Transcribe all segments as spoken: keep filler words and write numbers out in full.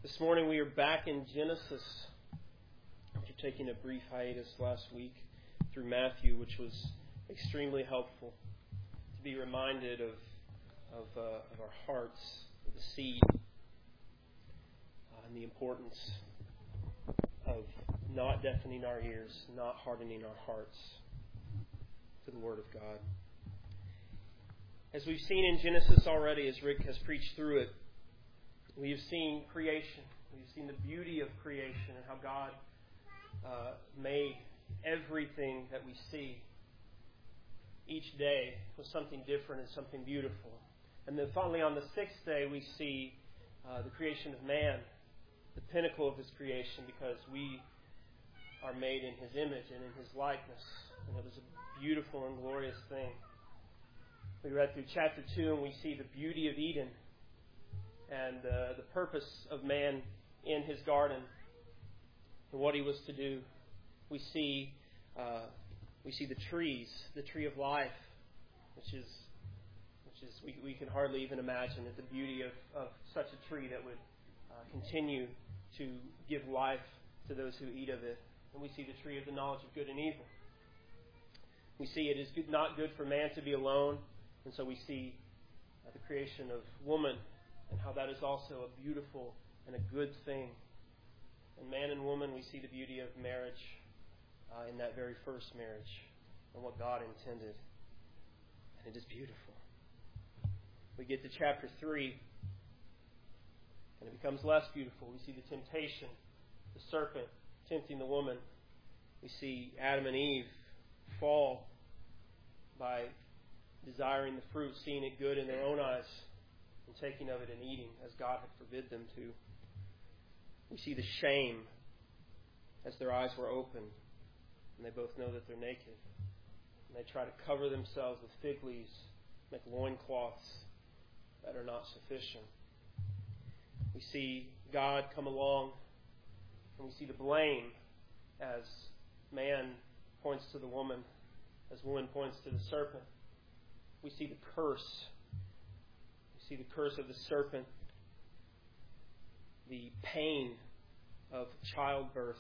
This morning we are back in Genesis, after taking a brief hiatus last week through Matthew, which was extremely helpful to be reminded of of, uh, of our hearts, of the seed, uh, and the importance of not deafening our ears, not hardening our hearts to the Word of God. As we've seen in Genesis already, as Rick has preached through it, we have seen creation. We've seen the beauty of creation and how God uh, made everything that we see each day was something different and something beautiful. And then finally on the sixth day we see uh, the creation of man, the pinnacle of His creation, because we are made in His image and in His likeness. And it was a beautiful and glorious thing. We read through chapter two and we see the beauty of Eden and uh, the purpose of man in his garden and what he was to do. We see uh, we see the trees, the tree of life, which is which is we, we can hardly even imagine the beauty of, of such a tree that would uh, continue to give life to those who eat of it. And we see the tree of the knowledge of good and evil. We see it is good, not good for man to be alone, and so we see uh, the creation of woman, and how that is also a beautiful and a good thing. And man and woman, we see the beauty of marriage uh, in that very first marriage and what God intended. And it is beautiful. We get to chapter three, and it becomes less beautiful. We see the temptation, the serpent tempting the woman. We see Adam and Eve fall by desiring the fruit, seeing it good in their own eyes, and taking of it and eating as God had forbid them to. We see the shame as their eyes were opened and they both know that they're naked. And they try to cover themselves with fig leaves, make loincloths that are not sufficient. We see God come along and we see the blame as man points to the woman, as woman points to the serpent. We see the curse. See the curse of the serpent, the pain of childbirth,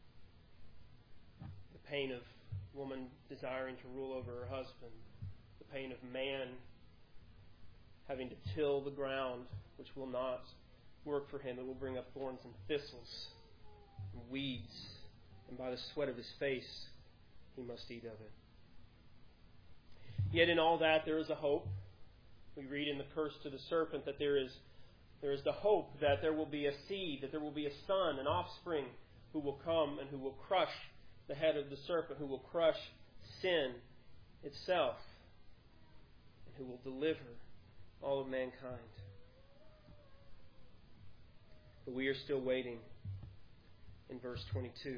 the pain of woman desiring to rule over her husband, the pain of man having to till the ground, which will not work for him. It will bring up thorns and thistles and weeds, and by the sweat of his face he must eat of it. Yet in all that there is a hope. We read in the curse to the serpent that there is there is the hope that there will be a seed, that there will be a son, an offspring who will come and who will crush the head of the serpent, who will crush sin itself, and who will deliver all of mankind. But we are still waiting in verse twenty-two.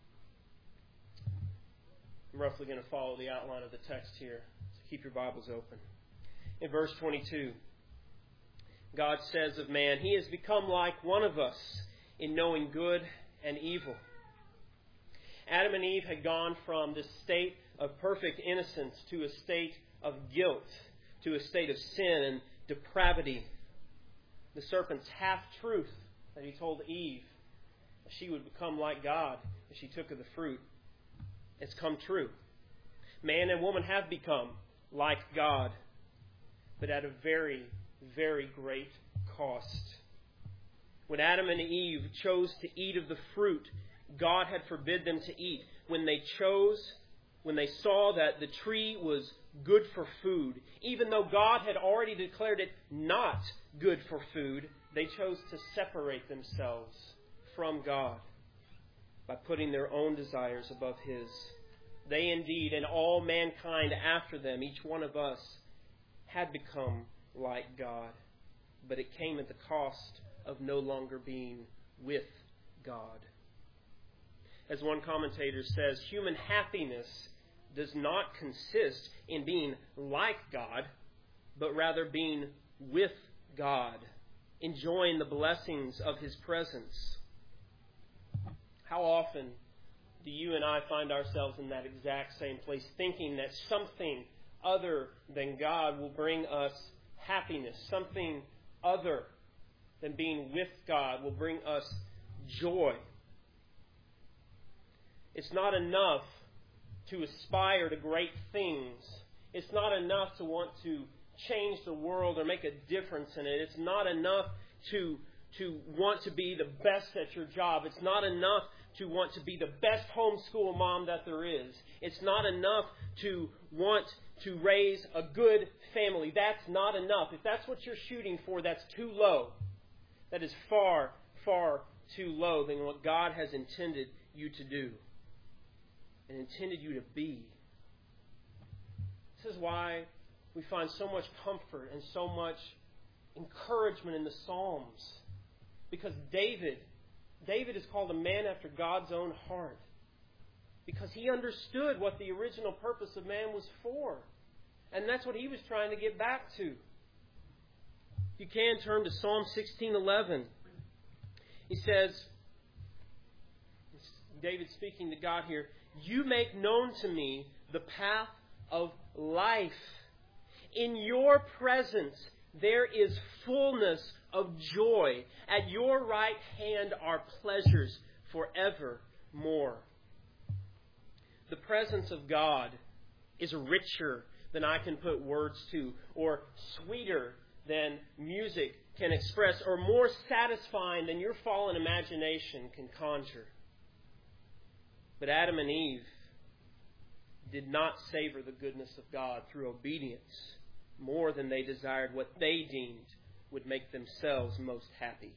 I'm roughly going to follow the outline of the text here, so keep your Bibles open. In verse twenty-two, God says of man, he has become like one of us in knowing good and evil. Adam and Eve had gone from this state of perfect innocence to a state of guilt, to a state of sin and depravity. The serpent's half-truth that he told Eve, that she would become like God if she took of the fruit, it's come true. Man and woman have become like God, but at a very, very great cost. When Adam and Eve chose to eat of the fruit God had forbid them to eat, when they chose, when they saw that the tree was good for food, even though God had already declared it not good for food, they chose to separate themselves from God by putting their own desires above His. They indeed, and all mankind after them, each one of us, had become like God. But it came at the cost of no longer being with God. As one commentator says, human happiness does not consist in being like God, but rather being with God, enjoying the blessings of His presence. How often do you and I find ourselves in that exact same place, thinking that something other than God will bring us happiness, something other than being with God will bring us joy. It's not enough to aspire to great things. It's not enough to want to change the world or make a difference in it. It's not enough to, to want to be the best at your job. It's not enough to want to be the best homeschool mom that there is. It's not enough to want to raise a good family. That's not enough. If that's what you're shooting for, that's too low. That is far, far too low than what God has intended you to do and intended you to be. This is why we find so much comfort and so much encouragement in the Psalms. Because David, David is called a man after God's own heart. Because he understood what the original purpose of man was for. And that's what he was trying to get back to. You can turn to Psalm sixteen eleven. He says, David speaking to God here, "You make known to me the path of life. In your presence there is fullness of joy. At your right hand are pleasures forevermore." The presence of God is richer than I can put words to, or sweeter than music can express, or more satisfying than your fallen imagination can conjure. But Adam and Eve did not savor the goodness of God through obedience more than they desired what they deemed would make themselves most happy.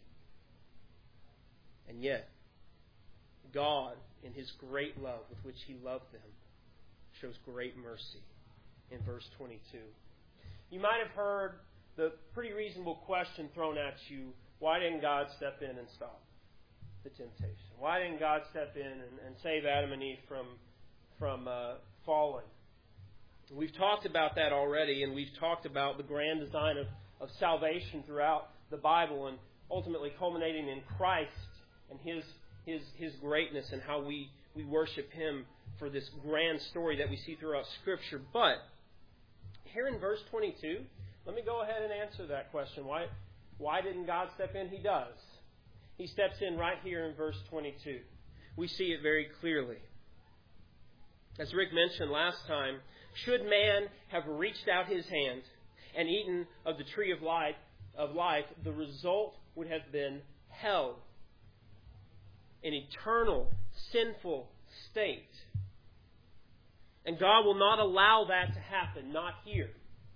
And yet, God, in His great love with which He loved them, shows great mercy in verse twenty-two. You might have heard the pretty reasonable question thrown at you, why didn't God step in and stop the temptation? Why didn't God step in and, and save Adam and Eve from, from uh, falling? We've talked about that already, and we've talked about the grand design of, of salvation throughout the Bible, and ultimately culminating in Christ and His His His greatness and how we, we worship Him for this grand story that we see throughout Scripture. But here in verse twenty-two, let me go ahead and answer that question. Why, why didn't God step in? He does. He steps in right here in verse twenty-two. We see it very clearly. As Rick mentioned last time, should man have reached out his hand and eaten of the tree of life, of life, the result would have been hell. An eternal, sinful state. And God will not allow that to happen, not here.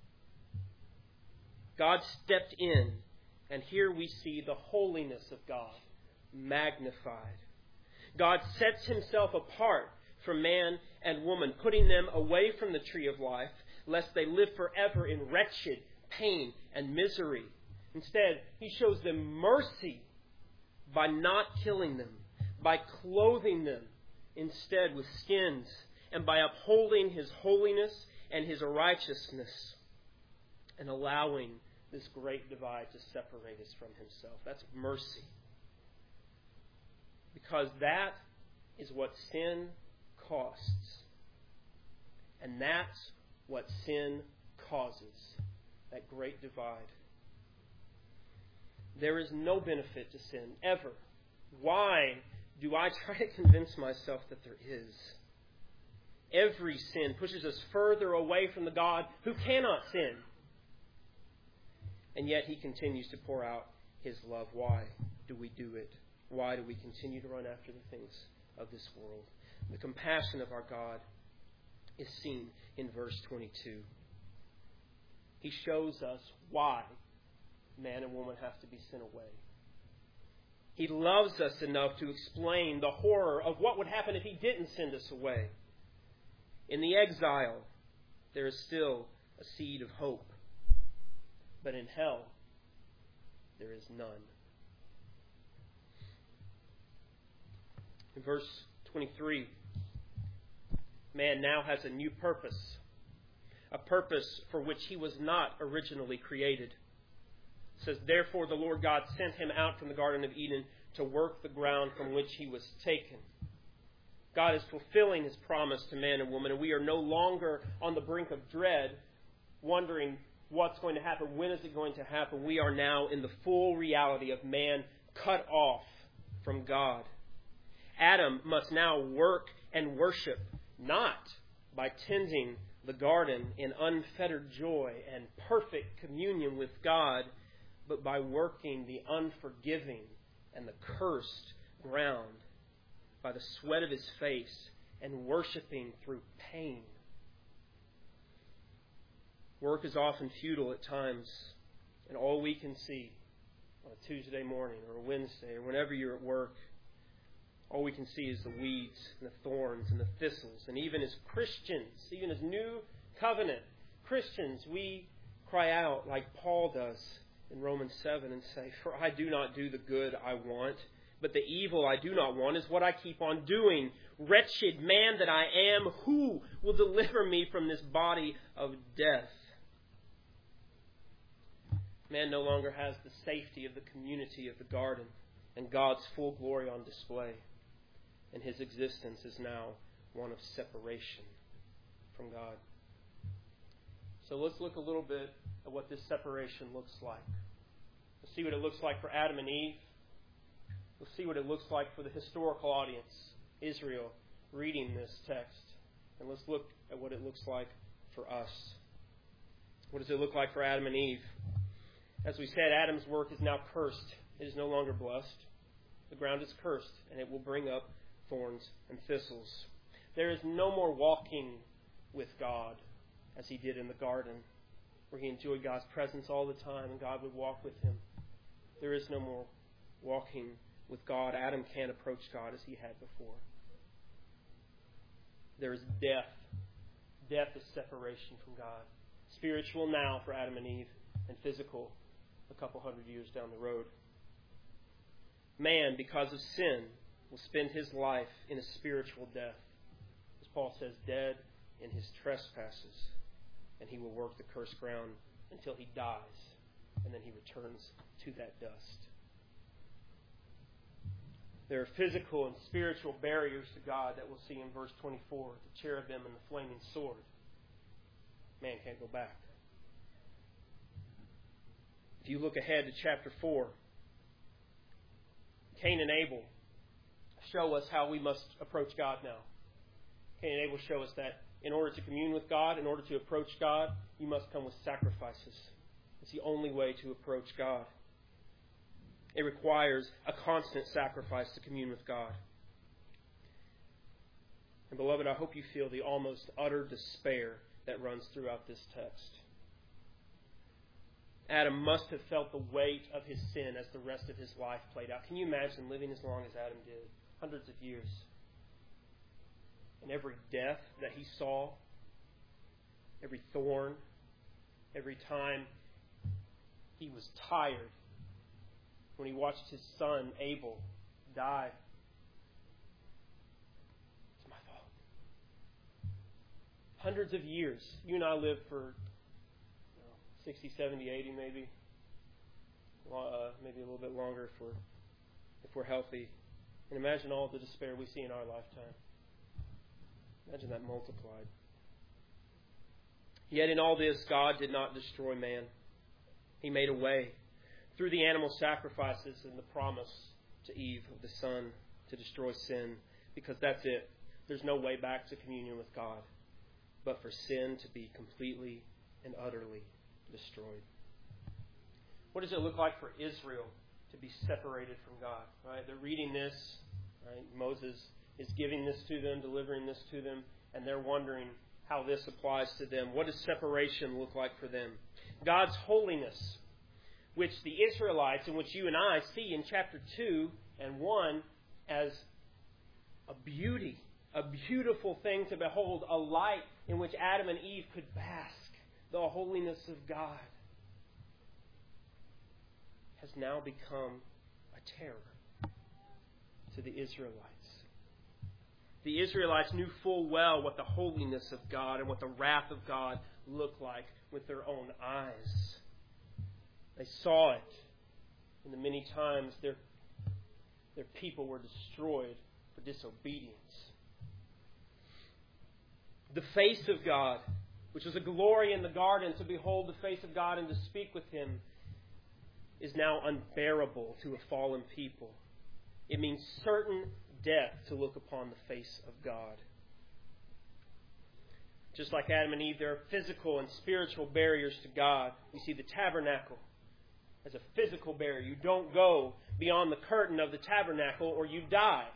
God stepped in, and here we see the holiness of God magnified. God sets Himself apart from man and woman, putting them away from the tree of life, lest they live forever in wretched pain and misery. Instead, He shows them mercy by not killing them, by clothing them instead with skins, and by upholding His holiness and His righteousness, and allowing this great divide to separate us from Himself. That's mercy. Because that is what sin costs. And that's what sin causes. That great divide. There is no benefit to sin, ever. Why do I try to convince myself that there is? Every sin pushes us further away from the God who cannot sin. And yet He continues to pour out His love. Why do we do it? Why do we continue to run after the things of this world? The compassion of our God is seen in verse twenty-two. He shows us why man and woman have to be sent away. He loves us enough to explain the horror of what would happen if He didn't send us away. In the exile, there is still a seed of hope. But in hell, there is none. In verse twenty-three, man now has a new purpose. A purpose for which he was not originally created. It says, "Therefore the Lord God sent him out from the Garden of Eden to work the ground from which he was taken." God is fulfilling His promise to man and woman, and we are no longer on the brink of dread, wondering what's going to happen, when is it going to happen. We are now in the full reality of man cut off from God. Adam must now work and worship, not by tending the garden in unfettered joy and perfect communion with God, but by working the unforgiving and the cursed ground by the sweat of his face and worshiping through pain. Work is often futile at times, and all we can see on a Tuesday morning or a Wednesday or whenever you're at work, all we can see is the weeds and the thorns and the thistles. And even as Christians, even as New Covenant Christians, we cry out like Paul does in Romans seven and say, "For I do not do the good I want, but the evil I do not want is what I keep on doing. Wretched man that I am, who will deliver me from this body of death?" Man no longer has the safety of the community of the garden and God's full glory on display. And his existence is now one of separation from God. So let's look a little bit at what this separation looks like. Let's see what it looks like for Adam and Eve. We'll see what it looks like for the historical audience, Israel, reading this text. And let's look at what it looks like for us. What does it look like for Adam and Eve? As we said, Adam's work is now cursed. It is no longer blessed. The ground is cursed, and it will bring up thorns and thistles. There is no more walking with God as he did in the garden, where he enjoyed God's presence all the time and God would walk with him. There is no more walking with God. Adam can't approach God as he had before. There is death. Death is separation from God. Spiritual now for Adam and Eve, and physical a couple hundred years down the road. Man, because of sin, will spend his life in a spiritual death. As Paul says, dead in his trespasses. And he will work the cursed ground until he dies. And then he returns to that dust. There are physical and spiritual barriers to God that we'll see in verse twenty-four. The cherubim and the flaming sword. Man can't go back. If you look ahead to chapter four, Cain and Abel show us how we must approach God now. Cain and Abel show us that in order to commune with God, in order to approach God, you must come with sacrifices. It's the only way to approach God. It requires a constant sacrifice to commune with God. And beloved, I hope you feel the almost utter despair that runs throughout this text. Adam must have felt the weight of his sin as the rest of his life played out. Can you imagine living as long as Adam did? Hundreds of years. And every death that he saw, every thorn, every time he was tired, when he watched his son Abel die. It's my fault. Hundreds of years. You and I live for you know, sixty, seventy, eighty maybe. Uh, maybe a little bit longer if we're, if we're healthy. And imagine all the despair we see in our lifetime. Imagine that multiplied. Yet in all this, God did not destroy man. He made a way through the animal sacrifices and the promise to Eve of the Son to destroy sin, because that's it. There's no way back to communion with God but for sin to be completely and utterly destroyed. What does it look like for Israel to be separated from God? Right? They're reading this. Right? Moses is giving this to them, delivering this to them, and they're wondering how this applies to them. What does separation look like for them? God's holiness, which the Israelites, and which you and I see in chapter two and one as a beauty, a beautiful thing to behold, a light in which Adam and Eve could bask, the holiness of God, has now become a terror to the Israelites. The Israelites knew full well what the holiness of God and what the wrath of God looked like with their own eyes. They saw it in the many times their, their people were destroyed for disobedience. The face of God which was a glory in the garden to behold the face of God and to speak with Him, is now unbearable to a fallen people. It means certain death to look upon the face of God. Just like Adam and Eve, there are physical and spiritual barriers to God. We see the tabernacle as a physical barrier. You don't go beyond the curtain of the tabernacle or you die.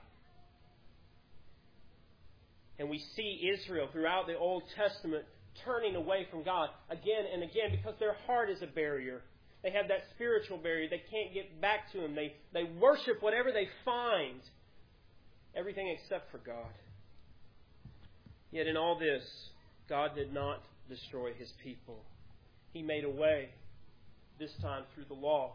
And we see Israel throughout the Old Testament turning away from God again and again because their heart is a barrier. They have that spiritual barrier. They can't get back to Him. They, they worship whatever they find. Everything except for God. Yet in all this, God did not destroy His people. He made a way, this time through the law.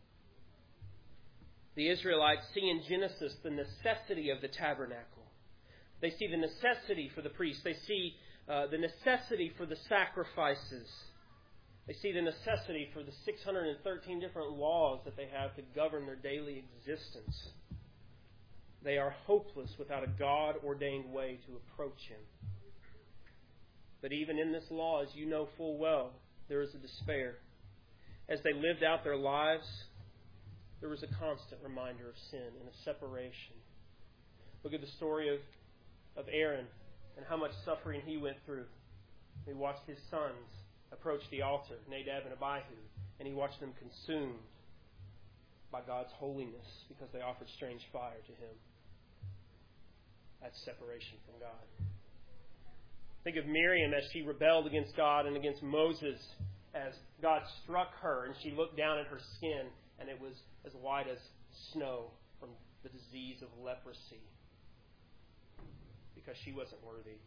The Israelites see in Genesis the necessity of the tabernacle. They see the necessity for the priests. They see uh, the necessity for the sacrifices. They see the necessity for the six hundred thirteen different laws that they have to govern their daily existence. They are hopeless without a God-ordained way to approach Him. But even in this law, as you know full well, there is a despair. As they lived out their lives, there was a constant reminder of sin and a separation. Look at the story of, of Aaron and how much suffering he went through. He watched his sons approach the altar, Nadab and Abihu, and he watched them consumed by God's holiness because they offered strange fire to Him. That's separation from God. Think of Miriam as she rebelled against God and against Moses as God struck her and she looked down at her skin and it was as white as snow from the disease of leprosy because she wasn't worthy.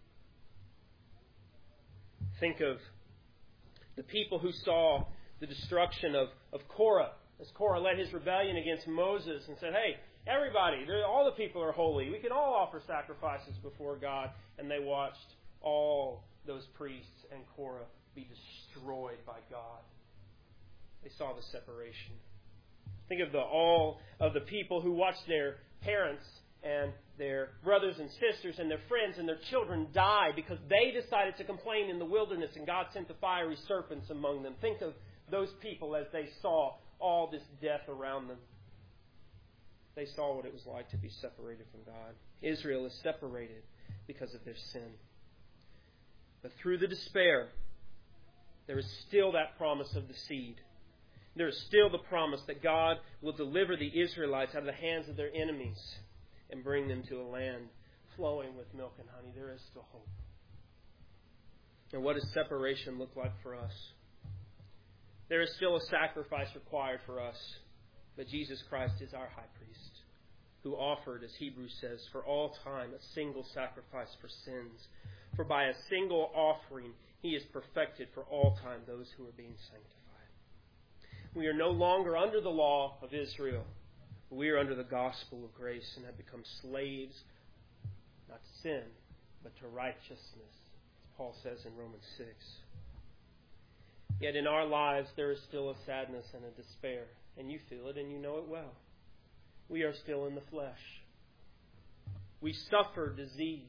Think of the people who saw the destruction of, of Korah as Korah led his rebellion against Moses and said, hey, everybody, all the people are holy. We can all offer sacrifices before God. And they watched all those priests and Korah be destroyed by God. They saw the separation. Think of the all of the people who watched their parents and their brothers and sisters and their friends and their children die because they decided to complain in the wilderness and God sent the fiery serpents among them. Think of those people as they saw all this death around them. They saw what it was like to be separated from God. Israel is separated because of their sin. But through the despair, there is still that promise of the seed. There is still the promise that God will deliver the Israelites out of the hands of their enemies and bring them to a land flowing with milk and honey. There is still hope. And what does separation look like for us? There is still a sacrifice required for us. But Jesus Christ is our high priest, who offered, as Hebrews says, for all time a single sacrifice for sins. For by a single offering He has perfected for all time those who are being sanctified. We are no longer under the law of Israel. We are under the gospel of grace and have become slaves, not to sin, but to righteousness, as Paul says in Romans six. Yet in our lives there is still a sadness and a despair. And you feel it and you know it well. We are still in the flesh. We suffer disease.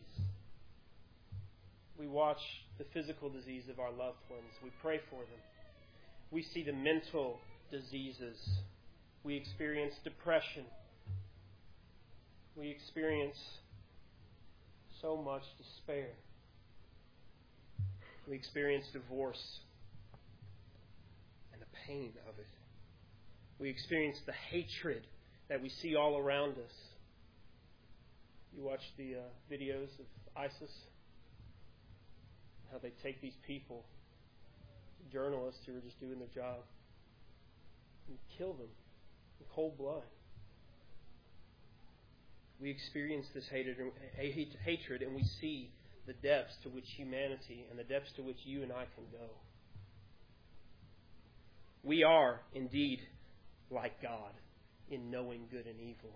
We watch the physical disease of our loved ones. We pray for them. We see the mental diseases. We experience depression. We experience so much despair. We experience divorce and the pain of it. We experience the hatred that we see all around us. You watch the uh, videos of ISIS, how they take these people, journalists who are just doing their job, and kill them in cold blood. We experience this hatred, hatred and we see the depths to which humanity and the depths to which you and I can go. We are indeed like God in knowing good and evil.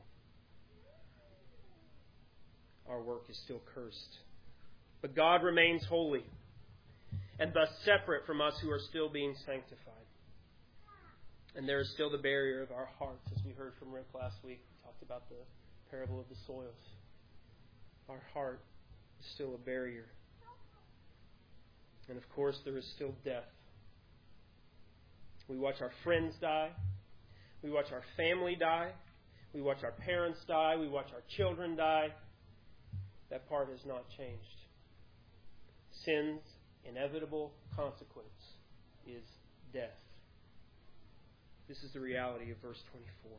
Our work is still cursed. But God remains holy and thus separate from us who are still being sanctified. And there is still the barrier of our hearts, as we heard from Rick last week. We talked about the parable of the soils. Our heart is still a barrier. And of course, there is still death. We watch our friends die. We watch our family die. We watch our parents die. We watch our children die. That part has not changed. Sin's inevitable consequence is death. This is the reality of verse twenty-four.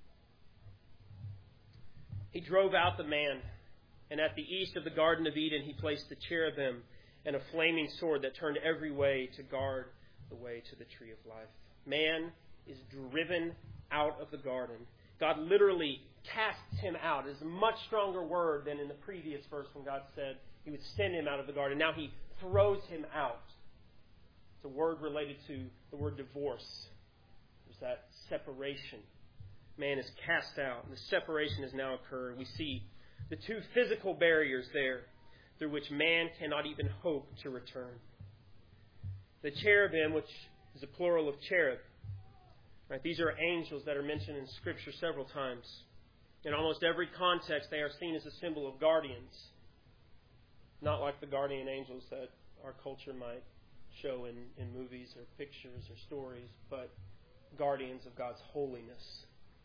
He drove out the man, and at the east of the Garden of Eden he placed the cherubim and a flaming sword that turned every way to guard the way to the tree of life. Man is driven out of the garden. God literally casts him out. It is a much stronger word than in the previous verse when God said He would send him out of the garden. Now He throws him out. It's a word related to the word divorce. There's that separation. Man is cast out. And the separation has now occurred. We see the two physical barriers there through which man cannot even hope to return. The cherubim, which is a plural of cherub. Right, these are angels that are mentioned in Scripture several times. In almost every context, they are seen as a symbol of guardians. Not like the guardian angels that our culture might show in, in movies or pictures or stories, but guardians of God's holiness.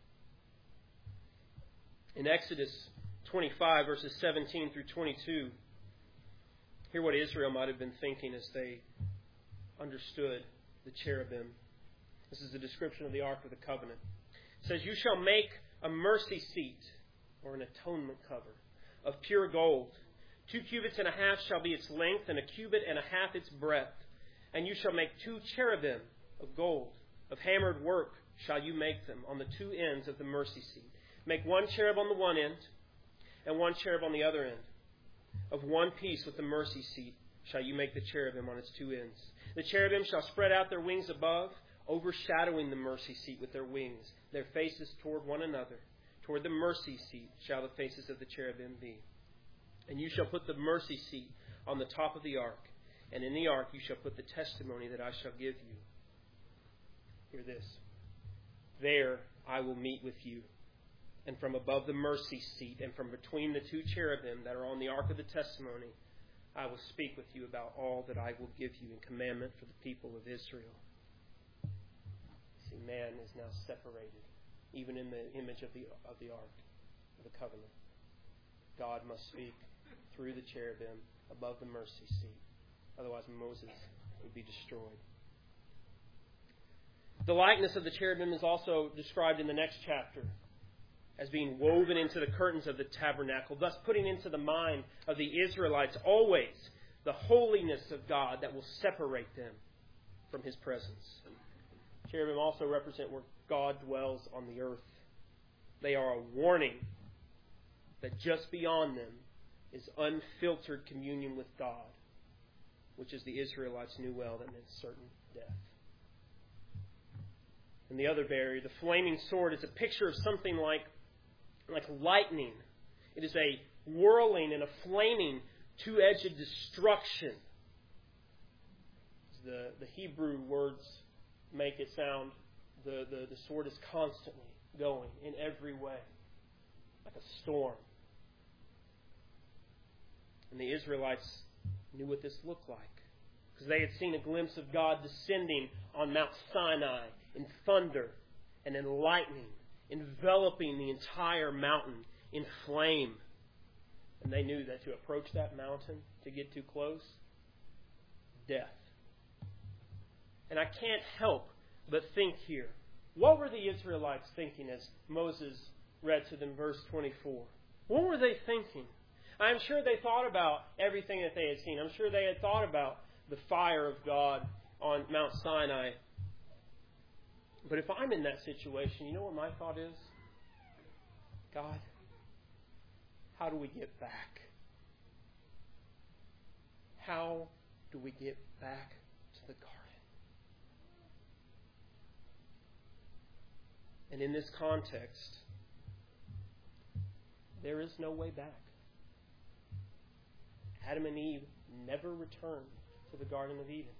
In Exodus twenty-five, verses seventeen through twenty-two, hear what Israel might have been thinking as they understood the cherubim. This is a description of the Ark of the Covenant. It says, "You shall make a mercy seat," or an atonement cover, "of pure gold. Two cubits and a half shall be its length, and a cubit and a half its breadth. And you shall make two cherubim of gold. Of hammered work shall you make them on the two ends of the mercy seat. Make one cherub on the one end, and one cherub on the other end. Of one piece with the mercy seat shall you make the cherubim on its two ends. The cherubim shall spread out their wings above, overshadowing the mercy seat with their wings, their faces toward one another. Toward the mercy seat shall the faces of the cherubim be. And you shall put the mercy seat on the top of the ark, and in the ark you shall put the testimony that I shall give you." Hear this. "There I will meet with you, and from above the mercy seat and from between the two cherubim that are on the ark of the testimony, I will speak with you about all that I will give you in commandment for the people of Israel." See, man is now separated, even in the image of the of the ark of the covenant. God must speak through the cherubim above the mercy seat. Otherwise, Moses would be destroyed. The likeness of the cherubim is also described in the next chapter as being woven into the curtains of the tabernacle, thus putting into the mind of the Israelites always the holiness of God that will separate them from His presence. Cherubim also represent where God dwells on the earth. They are a warning that just beyond them is unfiltered communion with God, which is the Israelites knew well that meant certain death. And the other barrier, the flaming sword, is a picture of something like, like lightning. It is a whirling and a flaming two-edged destruction. The, the Hebrew words make it sound, the, the, the sword is constantly going in every way, like a storm. And the Israelites knew what this looked like, because they had seen a glimpse of God descending on Mount Sinai in thunder and in lightning, enveloping the entire mountain in flame. And they knew that to approach that mountain, to get too close, death. And I can't help but think here, what were the Israelites thinking as Moses read to them verse twenty-four? What were they thinking? I'm sure they thought about everything that they had seen. I'm sure they had thought about the fire of God on Mount Sinai. But if I'm in that situation, you know what my thought is? God, how do we get back? How do we get back to the garden? And in this context, there is no way back. Adam and Eve never returned to the Garden of Eden.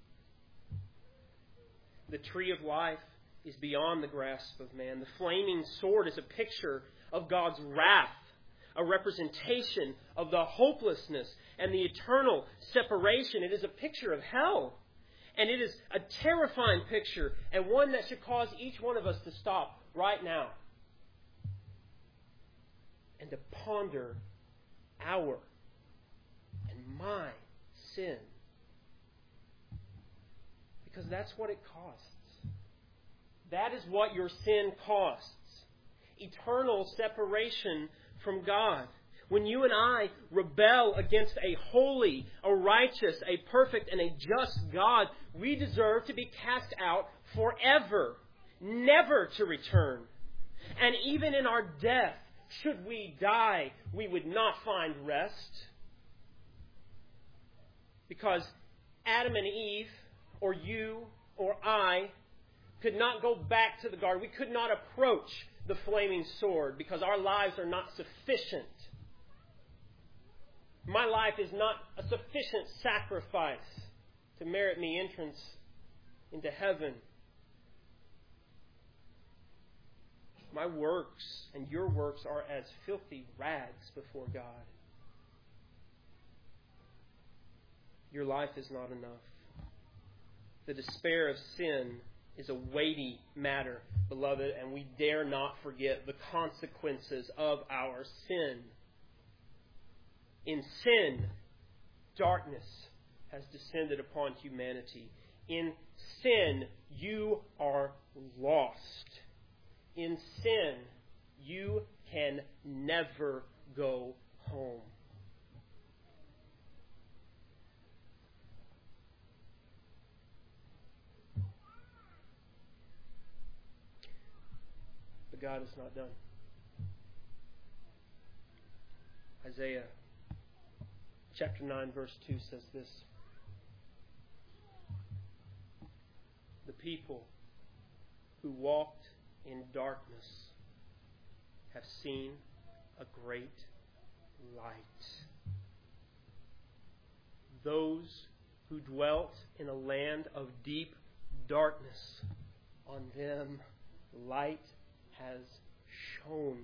The tree of life is beyond the grasp of man. The flaming sword is a picture of God's wrath a representation of the hopelessness and the eternal separation. It is a picture of hell. And it is a terrifying picture, and one that should cause each one of us to stop right now and to ponder our and my sin. Because that's what it costs. That is what your sin costs. Eternal separation from God. When you and I rebel against a holy, a righteous, a perfect, and a just God, we deserve to be cast out forever, never to return. And even in our death, should we die, we would not find rest. Because Adam and Eve, or you, or I, could not go back to the garden. We could not approach the flaming sword because our lives are not sufficient. My life is not a sufficient sacrifice to merit me entrance into heaven. My works and your works are as filthy rags before God. Your life is not enough. The despair of sin is a weighty matter, beloved, and we dare not forget the consequences of our sin. In sin, darkness has descended upon humanity. In sin, you are lost. In sin, you can never go home. But God is not done. Isaiah chapter nine, verse two says this. The people who walked in darkness have seen a great light. Those who dwelt in a land of deep darkness, on them light has shone.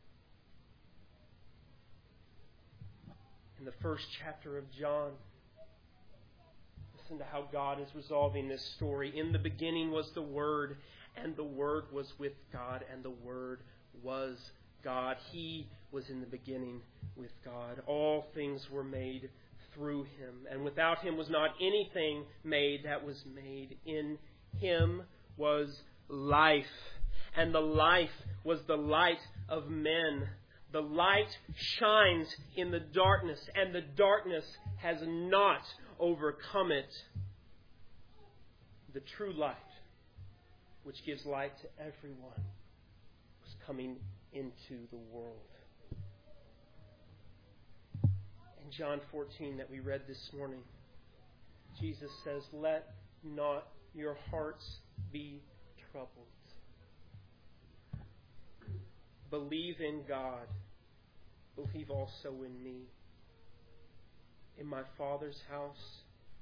In the first chapter of John, listen to how God is resolving this story. In the beginning was the Word, and the Word was with God, and the Word was God. He was in the beginning with God. All things were made through Him, and without Him was not anything made that was made. In Him was life, and the life was the light of men. The light shines in the darkness, and the darkness has not overcome it. The true light, which gives light to everyone, was coming into the world. In John fourteen that we read this morning, Jesus says, "Let not your hearts be troubled. Believe in God. Believe also in me. In my Father's house,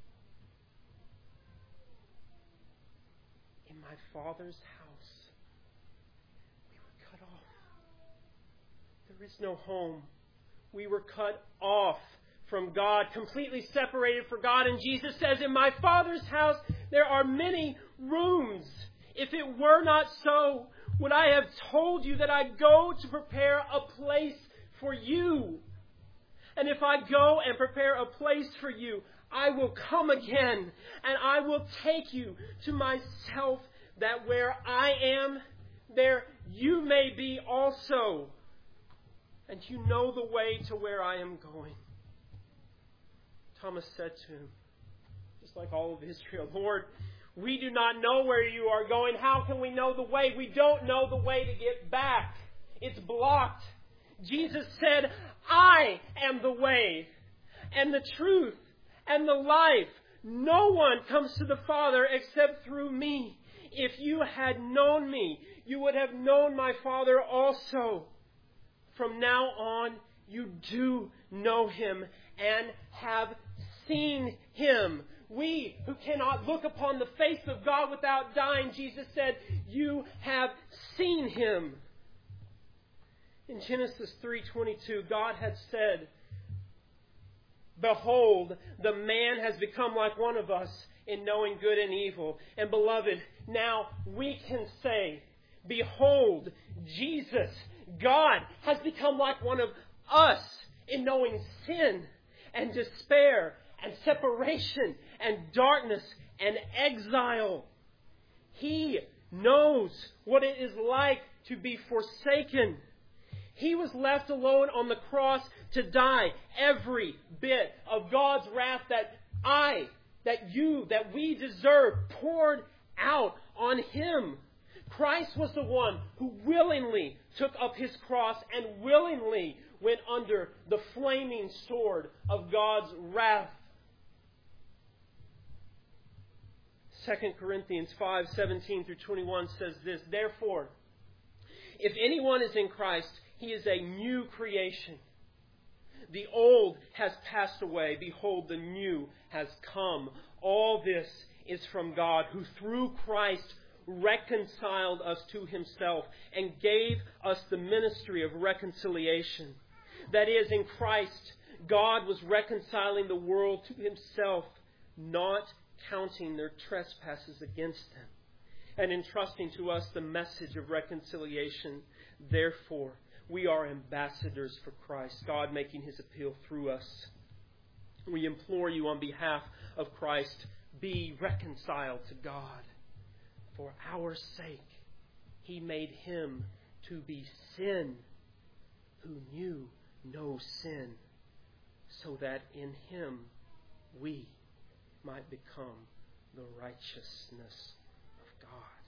in my Father's house, we were cut off. There is no home. We were cut off from God, completely separated from God. And Jesus says, in my Father's house, there are many rooms. If it were not so, would I have told you that I go to prepare a place for you? And if I go and prepare a place for you, I will come again, and I will take you to myself, that where I am, there you may be also. And you know the way to where I am going." Thomas said to him, just like all of Israel, "Lord, we do not know where you are going. How can we know the way? We don't know the way to get back. It's blocked." Jesus said, "I am the way and the truth and the life. No one comes to the Father except through me. If you had known me, you would have known my Father also. From now on, you do know Him and have seen Him." We who cannot look upon the face of God without dying, Jesus said, you have seen Him. In Genesis three twenty-two, God had said, "Behold, the man has become like one of us in knowing good and evil." And beloved, now we can say, "Behold, Jesus, God, has become like one of us in knowing sin and despair and separation and darkness and exile." He knows what it is like to be forsaken. He was left alone on the cross to die every bit of God's wrath that I, that you, that we deserve, poured out on Him. Christ was the one who willingly took up His cross and willingly went under the flaming sword of God's wrath. Second Corinthians five seventeen through twenty-one says this, "Therefore, if anyone is in Christ, he is a new creation. The old has passed away. Behold, the new has come. All this is from God, who through Christ reconciled us to Himself and gave us the ministry of reconciliation." That is, in Christ, God was reconciling the world to Himself, not counting their trespasses against them, and entrusting to us the message of reconciliation. Therefore, we are ambassadors for Christ, God making His appeal through us. We implore you on behalf of Christ, be reconciled to God. For our sake, He made Him to be sin who knew no sin, so that in Him we might become the righteousness of God.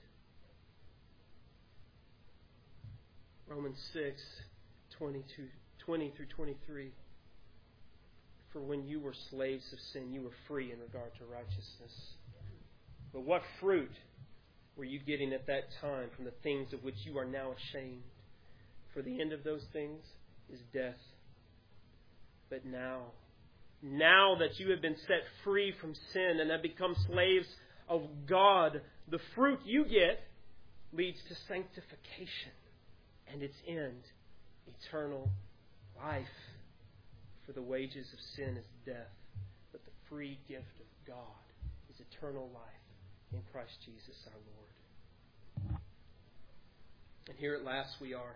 Romans six, twenty-two, twenty through twenty-three. For when you were slaves of sin, you were free in regard to righteousness. But what fruit were you getting at that time from the things of which you are now ashamed? For the end of those things is death. But now, now that you have been set free from sin and have become slaves of God, the fruit you get leads to sanctification, and its end, eternal life. For the wages of sin is death, but the free gift of God is eternal life in Christ Jesus our Lord. And here at last we are.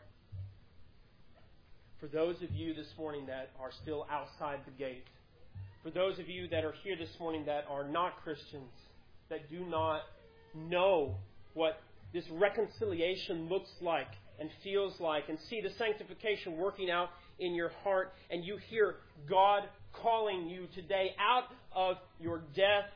For those of you this morning that are still outside the gate, for those of you that are here this morning that are not Christians, that do not know what this reconciliation looks like and feels like, and see the sanctification working out in your heart, and you hear God calling you today out of your death,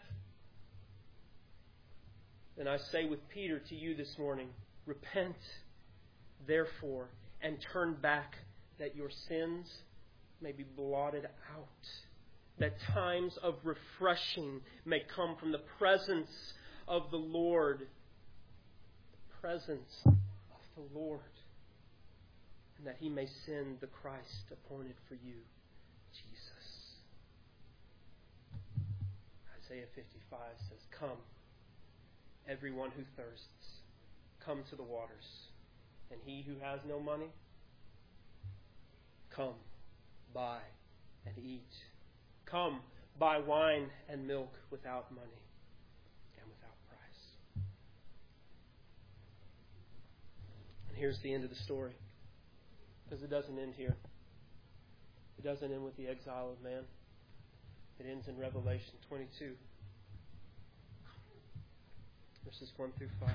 then I say with Peter to you this morning, repent, therefore, and turn back, that your sins may be blotted out, that times of refreshing may come from the presence of the Lord, the presence of the Lord, and that He may send the Christ appointed for you, Jesus. Isaiah fifty-five says, "Come, everyone who thirsts, come to the waters, and he who has no money, come, buy and eat. Come, buy wine and milk without money and without price." And here's the end of the story. Because it doesn't end here. It doesn't end with the exile of man. It ends in Revelation twenty-two, verses one through five.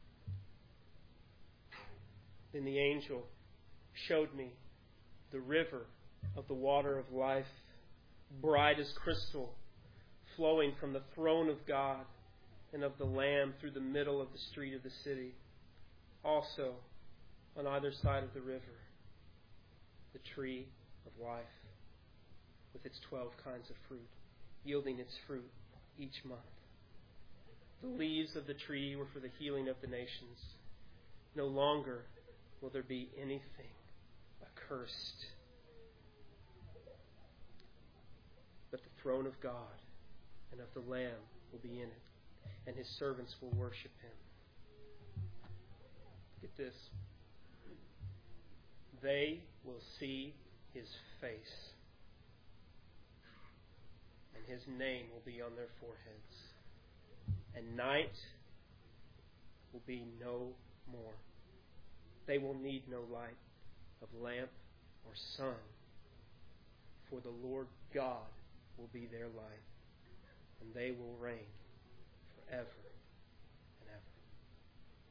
Then the angel showed me the river of the water of life, bright as crystal, flowing from the throne of God and of the Lamb through the middle of the street of the city. Also, on either side of the river, the tree of life, with its twelve kinds of fruit, yielding its fruit each month. The leaves of the tree were for the healing of the nations. No longer will there be anything accursed, but the throne of God and of the Lamb will be in it, and His servants will worship Him. Get this. they will see His face, and His name will be on their foreheads, and night will be no more. They will need no light of lamp or sun, for the Lord God will be their light, and they will reign forever